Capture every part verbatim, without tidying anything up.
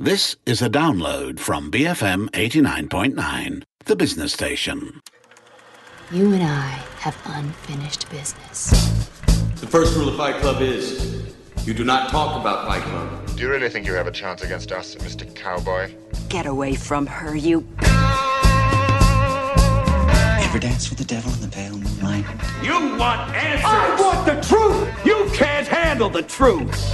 This is a download from B F M eighty-nine point nine, the business station. You and I have unfinished business. The first rule of Fight Club is you do not talk about Fight Club. Do you really think you have a chance against us, Mister Cowboy? Get away from her, you... Ever dance with the devil in the pale moonlight? You want answers! I want the truth! You can't handle the truth!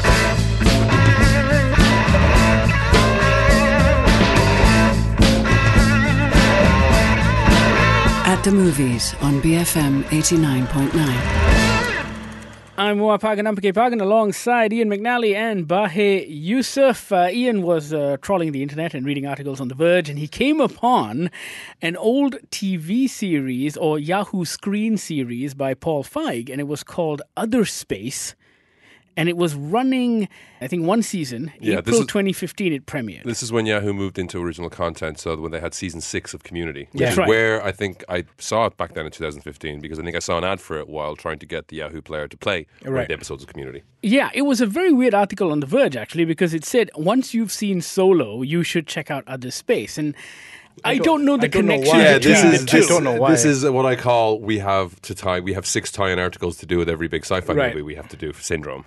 At the movies on B F M eighty-nine point nine. I'm Moa Paganampake Pagan alongside Ian McNally and Bahe Yusuf. Uh, Ian was uh, trawling the internet and reading articles on The Verge, and he came upon an old T V series or Yahoo screen series by Paul Feig, and it was called Other Space. And it was running, I think, one season. Yeah, April is, twenty fifteen, it premiered. This is when Yahoo moved into original content, so when they had season six of Community. Yeah. That's right. Where I think I saw it back then in two thousand fifteen, because I think I saw an ad for it while trying to get the Yahoo player to play one Right. of the episodes of Community. Yeah, it was a very weird article on The Verge, actually, because it said, once you've seen Solo, you should check out Other Space. And I, I don't, don't know the I don't know connection why. Yeah, between this the is two. this, I don't know why. this is what I call we have to tie. We have six tie-in articles to do with every big sci-fi Right. movie we have to do for Syndrome.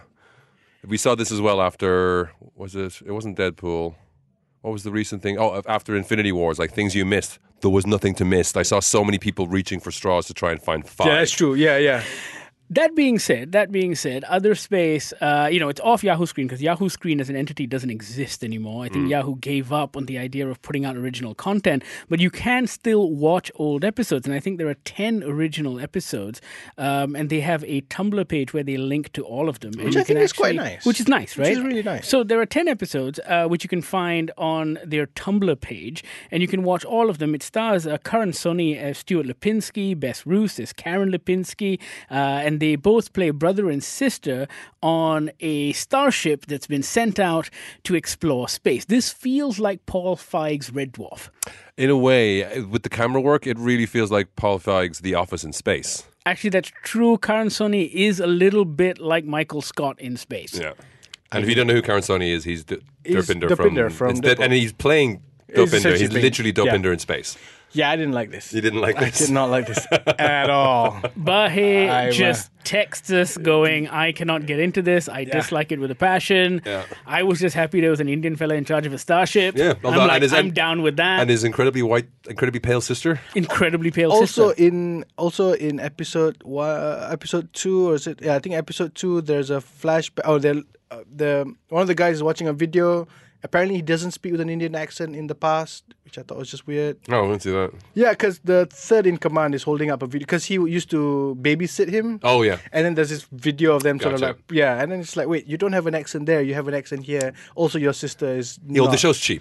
We saw this as well after, was it, it wasn't Deadpool. What was the recent thing? Oh, after Infinity Wars, like things you missed. There was nothing to miss. I saw so many people reaching for straws to try and find five. Yeah, that's true. Yeah, yeah. That being said, that being said, Other Space, uh, you know, it's off Yahoo Screen because Yahoo Screen as an entity doesn't exist anymore. I think Mm. Yahoo gave up on the idea of putting out original content, but you can still watch old episodes. And I think there are ten original episodes, um, and they have a Tumblr page where they link to all of them. And Which you I think can is quite actually- nice. Which is nice, right? Which is really nice. So there are ten episodes, uh, which you can find on their Tumblr page, and you can watch all of them. It stars uh, Karan Soni as Stuart Lipinski, Bess Roos as Karen Lipinski, uh, and they both play brother and sister on a starship that's been sent out to explore space. This feels like Paul Feig's Red Dwarf. In a way, with the camera work, it really feels like Paul Feig's The Office in space. Actually, that's true. Karan Soni is a little bit like Michael Scott in space. Yeah. And if you don't know who Karan Soni is, he's D- He's Durpinder Durpinder from... from instead, Deadpool. and he's playing He's Durpinder. essentially He's playing- literally yeah. Durpinder in space. Yeah, I didn't like this. You didn't like this? I did not like this at all. Bahe I'm, uh, just texts us going, I cannot get into this. I dislike it with a passion. Yeah. I was just happy there was an Indian fella in charge of a starship. Yeah, I'm although- like, and his- I'm down with that. And his incredibly white, incredibly pale sister. Incredibly pale Also sister. in also in episode one, uh, episode two, or is it? Yeah, I think episode two. There's a flashback. Oh, the uh, the one of the guys is watching a video. Apparently, he doesn't speak with an Indian accent in the past, which I thought was just weird. Oh, I didn't see that. Yeah, because the third in command is holding up a video because he used to babysit him. Oh, yeah. And then there's this video of them sort of Gotcha. like, yeah, and then it's like, wait, you don't have an accent there, you have an accent here. Also, your sister is. Yeah, well, not. the show's cheap.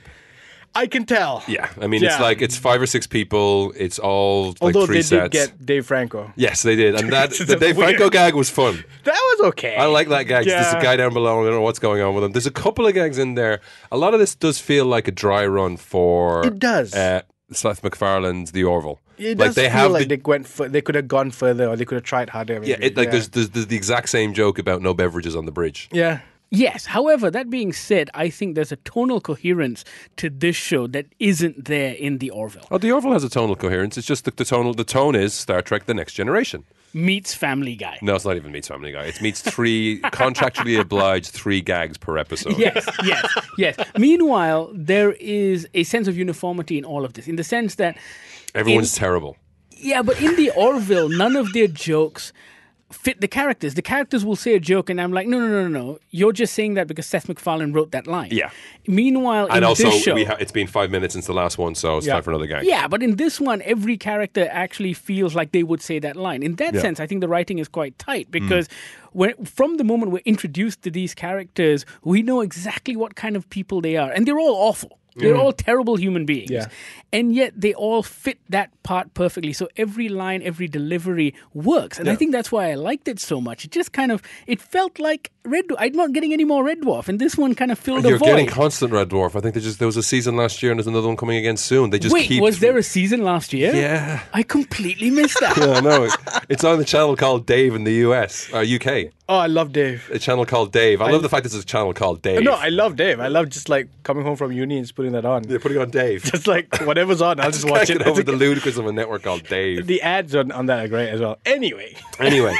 I can tell. Yeah, I mean, Yeah. it's like, it's five or six people. It's all like Although three they sets. did get Dave Franco. Yes, they did. And that It's the Dave weird. Franco gag was fun. That was okay. I like that gag. There's a Yeah. guy down below. I don't know what's going on with him. There's a couple of gags in there. A lot of this does feel like a dry run for It does. uh, Seth MacFarlane's The Orville. It like does they feel have like the, they went. F- they could have gone further, or they could have tried harder. Maybe. yeah, it, like There's, there's there's the exact same joke about no beverages on the bridge. yeah. Yes. However, that being said, I think there's a tonal coherence to this show that isn't there in The Orville. Oh, The Orville has a tonal coherence. It's just the, the tonal. The tone is Star Trek: The Next Generation. Meets Family Guy. No, it's not even Meets Family Guy. It meets three contractually obliged three gags per episode. Yes, yes, yes. Meanwhile, there is a sense of uniformity in all of this, in the sense that Everyone's in- terrible. Yeah, but in The Orville, none of their jokes fit the characters. The characters will say a joke, and I'm like, no, no, no, no, no. You're just saying that because Seth MacFarlane wrote that line. Yeah. Meanwhile, And in also, this show, we ha- it's been five minutes since the last one, so it's Yeah. time for another gag. yeah, but in this one, every character actually feels like they would say that line. In that Yeah. sense, I think the writing is quite tight because when, from the moment we're introduced to these characters, we know exactly what kind of people they are, and they're all awful. They're all terrible human beings. Yeah. And yet they all fit that part perfectly. So every line, every delivery works. And I Yeah. think that's why I liked it so much. It just kind of, it felt like Red. I'm not getting any more Red Dwarf, and this one kind of filled You're a void. getting constant Red Dwarf. I think they just there was a season last year, and there's another one coming again soon. They just Wait, keep. was there a season last year? Yeah. I completely missed that. Yeah, no, it's on the channel called Dave in the U S, or U K. Oh, I love Dave. A channel called Dave. I, I- love the fact this is a channel called Dave. No, I love Dave. I love just like coming home from uni and just putting that on. They're putting on Dave. Just like whatever's on, I'll just watch Can't it. get over It's the like- ludicrous of a network called Dave. The ads on, on that are great as well. Anyway. Anyway,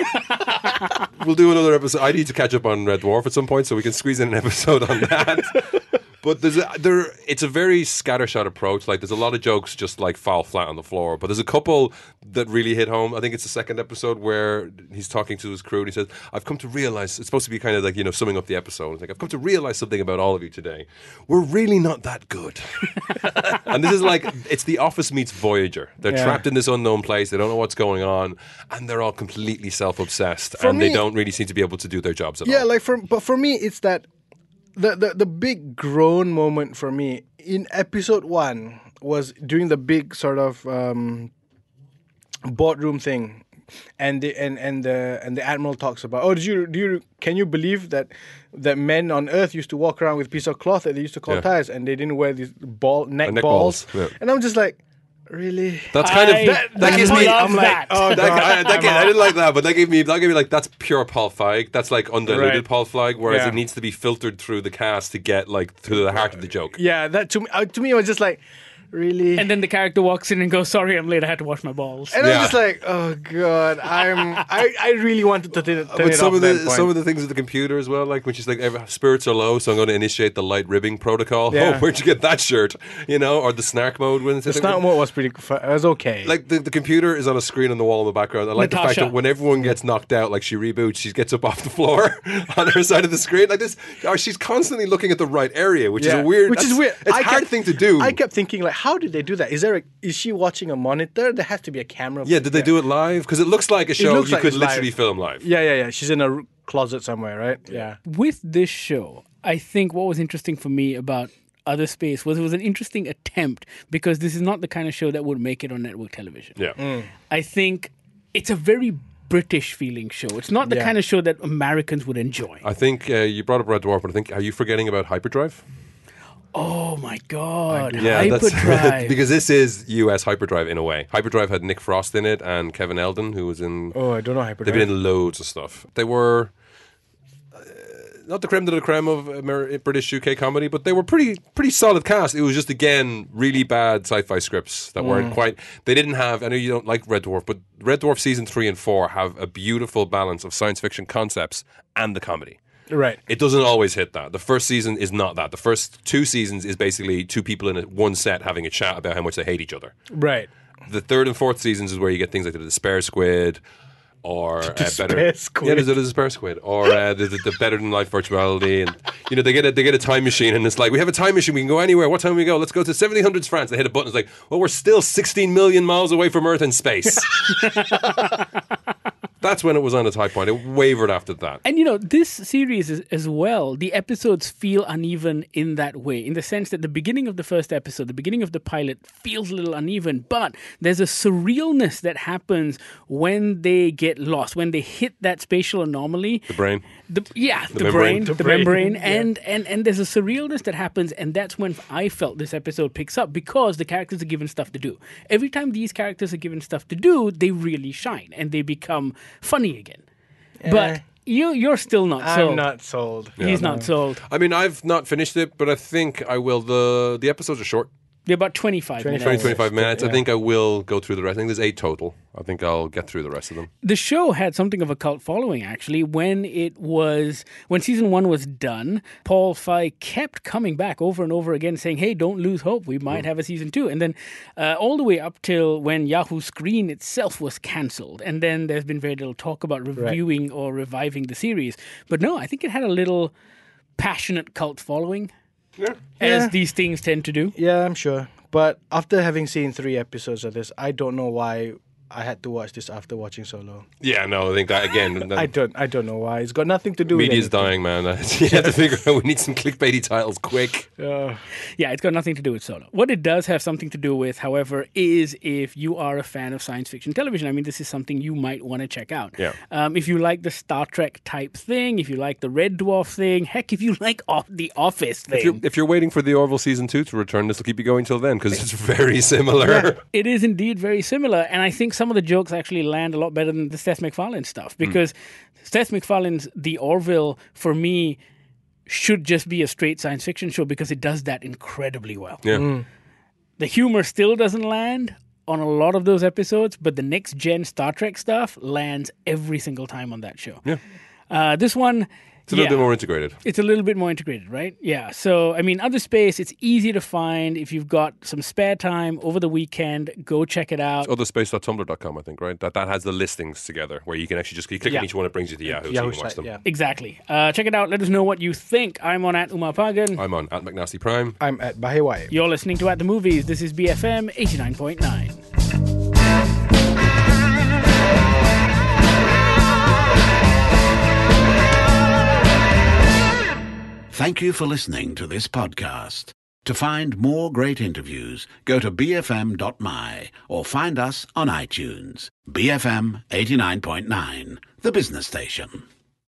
we'll do another episode. I need to catch up on Red Dwarf at some point, so we can squeeze in an episode on that. But there's a, there, it's a very scattershot approach. Like there's a lot of jokes just like fall flat on the floor. But there's a couple that really hit home. I think it's the second episode where he's talking to his crew and he says, "I've come to realize." It's supposed to be kind of like, you know, summing up the episode. It's like, "I've come to realize something about all of you today. We're really not that good." And this is like it's The Office meets Voyager. They're Yeah. trapped in this unknown place. They don't know what's going on, and they're all completely self-obsessed, For and they me- don't really seem to be able to do their jobs at Yeah, all. like for but for me, it's that the, the the big groan moment for me in episode one was during the big sort of um, boardroom thing, and the and and the and the admiral talks about, oh, did you do you can you believe that that men on Earth used to walk around with a piece of cloth that they used to call Yeah. ties, and they didn't wear these ball neck, neck balls, balls, yeah. and I'm just like, really? That's kind I- of that, that that gives is me. love I'm like, that. oh That, god, I, that I'm gave- I out. didn't like that, but that gave me that gave me like that's pure Paul Feig. That's like undiluted Right. Paul Feig, whereas Yeah. it needs to be filtered through the cast to get like to the heart of the joke. Yeah, that to me, uh, to me, it was just like, really. And then the character walks in and goes, "Sorry, I'm late. I had to wash my balls." And Yeah. I'm just like, oh god, I'm I, I really wanted to turn it, turn But it some off of the that point. some of the things with the computer as well, like when she's like, "Ev- spirits are low, so I'm going to initiate the light ribbing protocol." Yeah. Oh, where'd you get that shirt? You know, or the snark mode when it's the snark mode was pretty. Fu- it was okay. Like the, the computer is on a screen on the wall in the background. I like the fact Natasha. that when everyone gets knocked out, like she reboots, she gets up off the floor on her side of the screen. Like this, or she's constantly looking at the right area, which Yeah. is a weird. Which is that's- weird. It's a I hard kept- thing to do. I kept thinking, like, how did they do that? Is there a, is she watching a monitor? There has to be a camera. yeah, did they do it live? Because it looks like a show looks you like could it's literally live. film live. Yeah, yeah, yeah. She's in a r- closet somewhere, right? Yeah. With this show, I think what was interesting for me about Other Space was it was an interesting attempt because this is not the kind of show that would make it on network television. Yeah. Mm. I think it's a very British feeling show. It's not the Yeah. kind of show that Americans would enjoy. I think uh, you brought up Red Dwarf, but I think are you forgetting about Hyperdrive? Oh my god, Yeah, Hyperdrive. because this is U S Hyperdrive in a way. Hyperdrive had Nick Frost in it and Kevin Eldon, who was in. Oh, I don't know Hyperdrive. They've been in loads of stuff. They were uh, not the creme de la creme of Amer- British U K comedy, but they were pretty pretty solid cast. It was just again really bad sci-fi scripts that weren't Mm. quite. They didn't have. I know you don't like Red Dwarf, but Red Dwarf season three and four have a beautiful balance of science fiction concepts and the comedy. Right. It doesn't always hit that. The first season is not that. The first two seasons is basically two people in a, one set having a chat about how much they hate each other. Right. The third and fourth seasons is where you get things like the Despair Squid, or uh, Despair better. Squid. Yeah, there's a Despair Squid, or uh, the, the, the Better Than Life virtuality, and you know they get a they get a time machine, and it's like we have a time machine, we can go anywhere. What time do we go? Let's go to seventeen hundreds France. They hit a button. It's like, well, we're still sixteen million miles away from Earth in space. That's when it was on its high point. It wavered after that. And you know, this series is, as well, the episodes feel uneven in that way, in the sense that the beginning of the first episode, the beginning of the pilot feels a little uneven, but there's a surrealness that happens when they get lost, when they hit that spatial anomaly. The brain. The, yeah, the, membrane. brain, The the, brain, membrane, yeah. and, and and there's a surrealness that happens, and that's when I felt this episode picks up because the characters are given stuff to do. Every time these characters are given stuff to do, they really shine and they become funny again. But you, you're still not sold. I'm not sold. He's not sold. I mean, I've not finished it, but I think I will. The The episodes are short. They're about twenty-five minutes. twenty, twenty-five minutes. I yeah. think I will go through the rest. I think there's eight total. I think I'll get through the rest of them. The show had something of a cult following, actually. When it was, when season one was done, Paul Feig kept coming back over and over again saying, hey, don't lose hope. We might have a season two. And then uh, all the way up till when Yahoo Screen itself was cancelled. And then there's been very little talk about reviewing or reviving the series. But no, I think it had a little passionate cult following, Yeah. as Yeah. these things tend to do. Yeah, I'm sure. But after having seen three episodes of this, I don't know why I had to watch this after watching Solo. Yeah, no, I think that again. I don't. I don't know why. It's got nothing to do. Media's with anything. dying, man. You have to figure out. We need some clickbaity titles quick. Uh, Yeah, it's got nothing to do with Solo. What it does have something to do with, however, is if you are a fan of science fiction television. I mean, this is something you might want to check out. Yeah. Um, if you like the Star Trek type thing, if you like the Red Dwarf thing, heck, if you like off the Office thing. If you're, if you're waiting for the Orville season two to return, this will keep you going till then because it's very similar. It is indeed very similar, and I think some of the jokes actually land a lot better than the Seth MacFarlane stuff because mm. Seth MacFarlane's The Orville, for me, should just be a straight science fiction show because it does that incredibly well. Yeah. Mm. The humor still doesn't land on a lot of those episodes, but the next gen Star Trek stuff lands every single time on that show. Yeah. Uh, this one... It's a little yeah, bit more integrated. It's a little bit more integrated, right? Yeah. So, I mean, Other Space, it's easy to find. If you've got some spare time over the weekend, go check it out. It's other space dot tumblr dot com, I think, right? That that has the listings together where you can actually just you click yeah. on each one, it brings you to Yahoo, Yahoo so you can watch site, them. Yeah. Exactly. Uh, check it out. Let us know what you think. I'm on at Umar Pagan. I'm on at McNasty Prime. I'm at Bahewai. You're listening to At the Movies. This is B F M eighty-nine point nine. Thank you for listening to this podcast. To find more great interviews, go to b f m dot m y or find us on iTunes. B F M eighty-nine point nine, the business station.